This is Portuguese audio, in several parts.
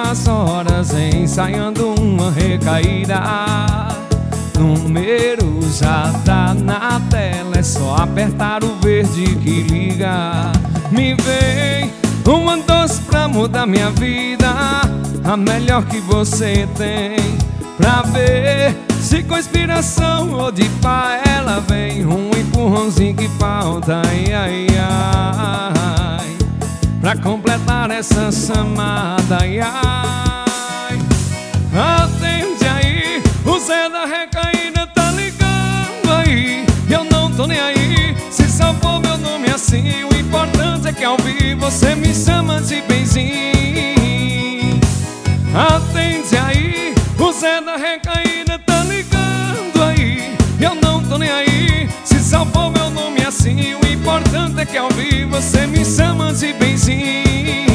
as horas ensaiando uma recaída. Número já tá na tela, é só apertar o verde que liga. Me vem uma doce pra mudar minha vida, a melhor que você tem, pra ver se com inspiração ou de pá ela vem. Um empurrãozinho que falta, ai, ai, ai, pra completar essa chamada, ai, ai. Atende aí, o Zé da recaída tá ligando aí. Eu não tô nem aí se salvou meu nome assim. O importante é que ao vivo você me chama de benzinho. Atende aí, o Zé da recaída tá ligando aí. Eu não tô nem aí se salvou meu nome assim. O importante é que ao vivo você me chama de benzinho.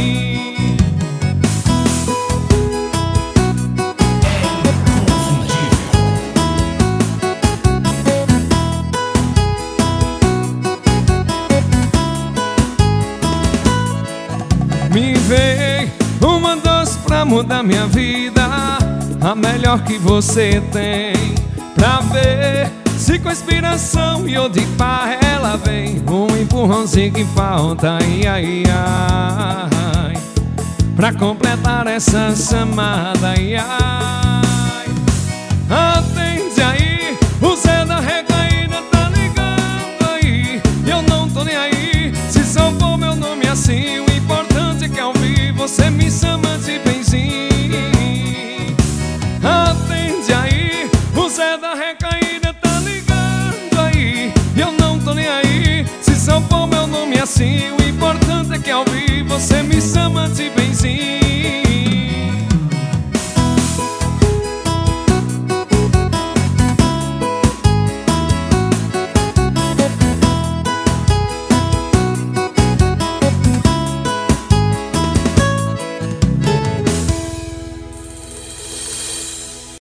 Me vem uma doce pra mudar minha vida, a melhor que você tem, pra ver se com inspiração e ou de pá ela vem. Um empurrãozinho que falta, ai, ai, ai, pra completar essa chamada, ai, ai. Atende aí, o Zé da recaída tá ligando aí. Eu não tô nem aí se salvou meu nome assim. O importante é que ao vivo você me chama de benzinho. Atende aí, o Zé da recaída tá ligando aí. Eu não tô nem aí se salvou meu nome assim.